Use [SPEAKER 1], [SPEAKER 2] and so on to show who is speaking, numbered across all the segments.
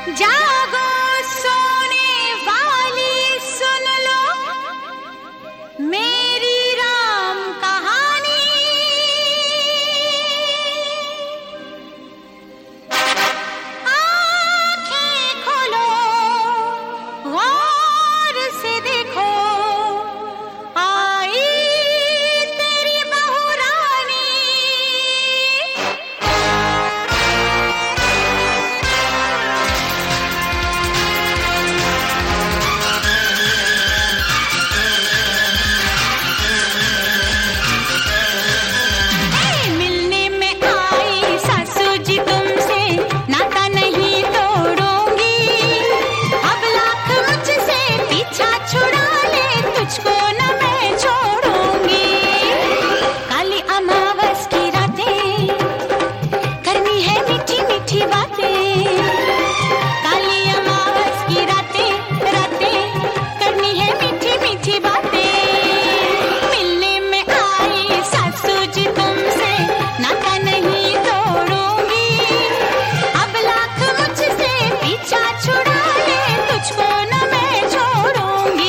[SPEAKER 1] जागो सोने वाली सुन लो मेरी राम कहानी। आंखें खोलो गौर से देखो आई तेरी बहू रानी। मिलने में आई सासू जी तुमसे नाता नहीं तोड़ूंगी। अब लाख मुझसे पीछा छुड़ा ले तुझको न मैं छोड़ूंगी। काली अमावस की रातें करनी है मीठी मीठी बातें। काली अमावस की रातें रातें करनी है मीठी मीठी बातें। मिलने में आई सासू जी तुमसे नाता नहीं तोड़ूंगी। अब लाख मुझसे पीछा छुड़ा ले तुझको न मैं छोड़ूंगी।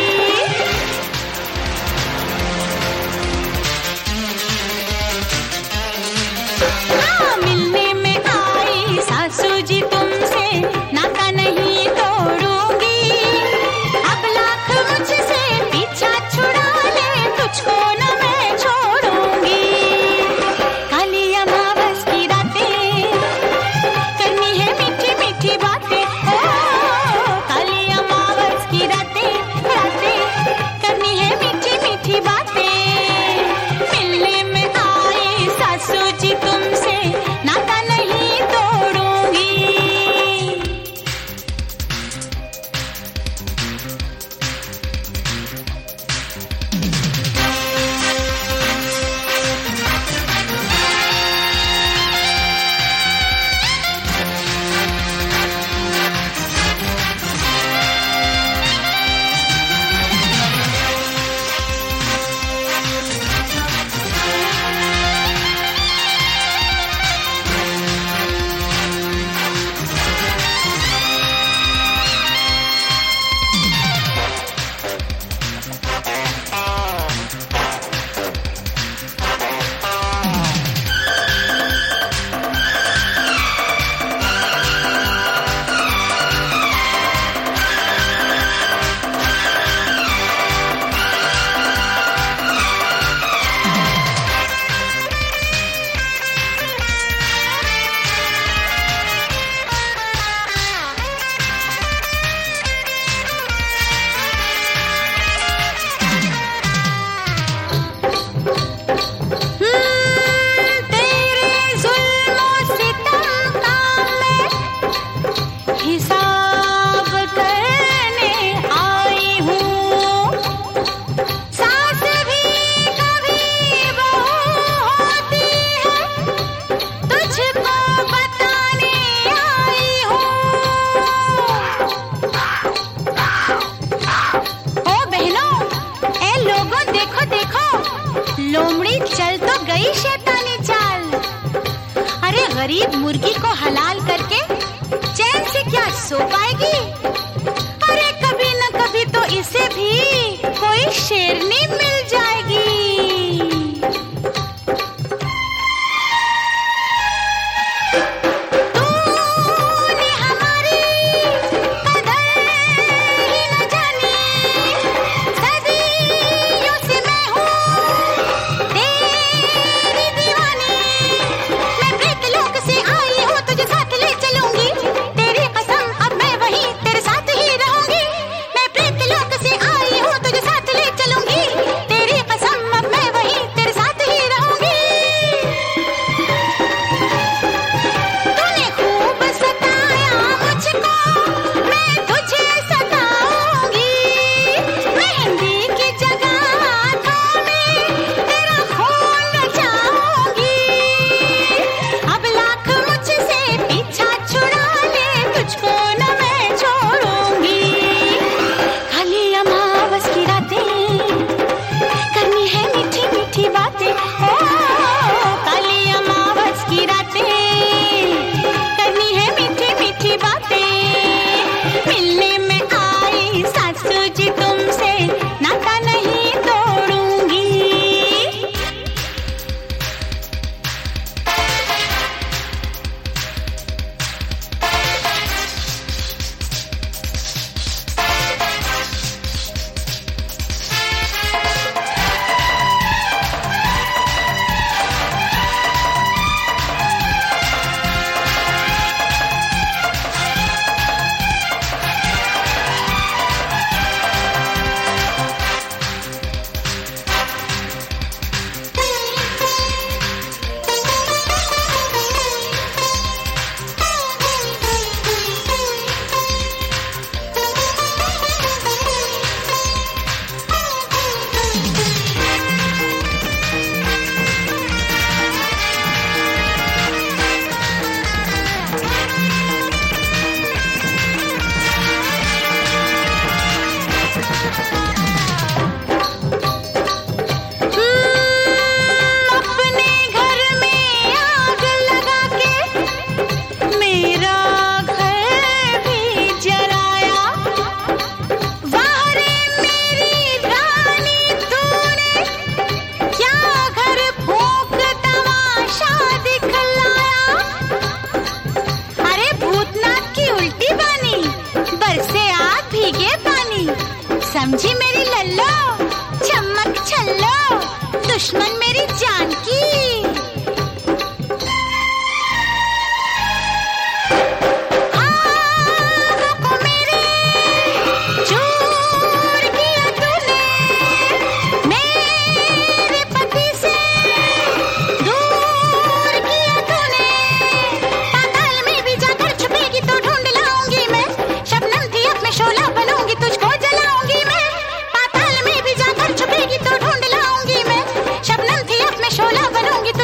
[SPEAKER 1] हाँ, मिलने में आई सासू जी तुमसे नाता नहीं तोड़ूंगी। अब लाख मुझसे पीछा छुड़ा ले तुझको न मैं छोड़ूंगी। काली अमावस की रातें करनी है मीठी मीठी बातें। ओ काली अमावस की रातें रातें करनी है मीठी मीठी बातें। मिलने में आई सासू जी तुमसे नाता नहीं तोड़ूंगी। तेरे जुल्मों सितम का मैं हिसाब करने आई हूँ। सास भी कभी बहू होती है तुझको बताने आई हूँ। ओ बहनों, ए लोगों, देखो देखो लोमड़ी चल तो गई शैतानी चाल। अरे गरीब मुर्गी को हलाल करके चैन से क्या सो पाएगी। अरे कभी न कभी तो इसे भी कोई शेरनी मिल जाएगी। तूने हमारी कदर ही न जानी। सदियों से मैं हूँ तेरी दीवानी। मैं प्रेतलोक से आई हूँ तुझे साथ ले चलूंगी। तेरी कसम अब मैं वहीं तेरे साथ ही रहूंगी। मैं प्रेतलोक से आई हूँ तुझे साथ ले चलूंगी।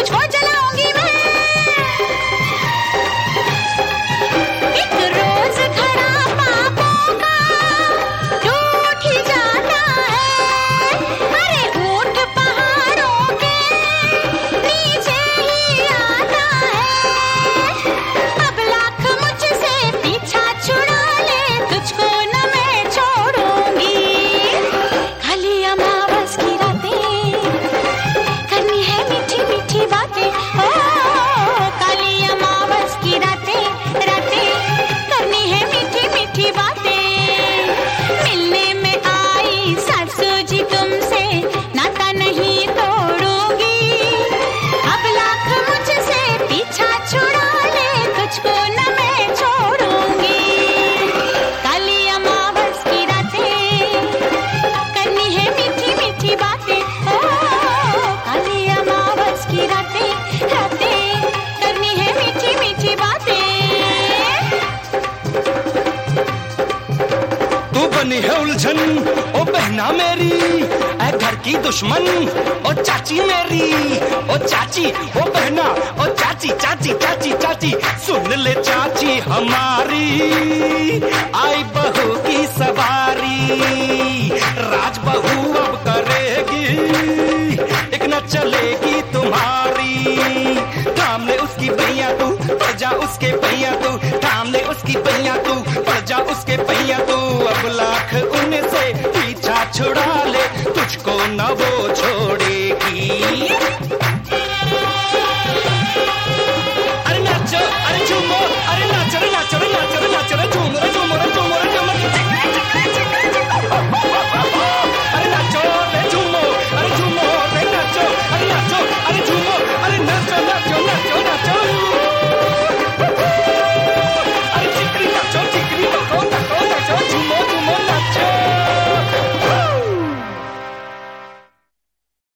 [SPEAKER 1] तुझको जलाऊंगी मैं। एक रोज खड़ा पापों का टूट ही जाता है। अरे ऊंट पहाड़ों के नीचे ही आता है। अब लाख मुझसे पीछा छुड़ा ले, तुझको न मैं छोड़ूंगी। खाली अमावस की रातें करनी है मीठी मीठी बातें। ओ काली अमावस की रातें करनी है मीठी मीठी बातें। मिलने में आई सासू जी तुमसे, नाता नहीं तोड़ूंगी। अब लाख मुझसे पीछा छुड़ा ले, तुझको न मैं छोड़ूंगी। काली अमावस की रातें करनी है मीठी मीठी बातें। ओ काली अमावस की रातें करनी है मीठी मीठी बातें।
[SPEAKER 2] तू बनी है उलझन ओ बहना मेरी, ऐ घर की दुश्मन ओ चाची मेरी। ओ चाची ओ बहना ओ चाची चाची चाची चाची, सुन ले चाची हमारी, आई बहू की सवारी। राज बहू अब करेगी, एक न चलेगी तुम्हारी। थाम ले उसकी पहिया तू, पड़ जा उसके पहिया तू। थाम ले उसकी पहिया तू, पड़ जा उसके पहिया तू। अब लाख उनसे पीछा छुड़ा ले, तुझको न वो छोड़े।